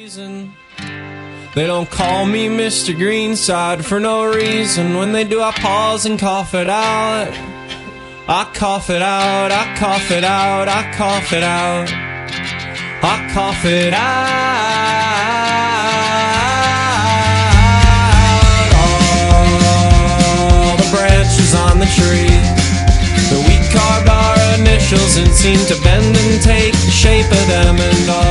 reason. They don't call me Mr. Greenside for no reason. When they do, I pause and cough it out. I cough it out, I cough it out, I cough it out. I cough it out. All the branches on the tree, we carved our initials and seemed to bend and take the shape of them, and all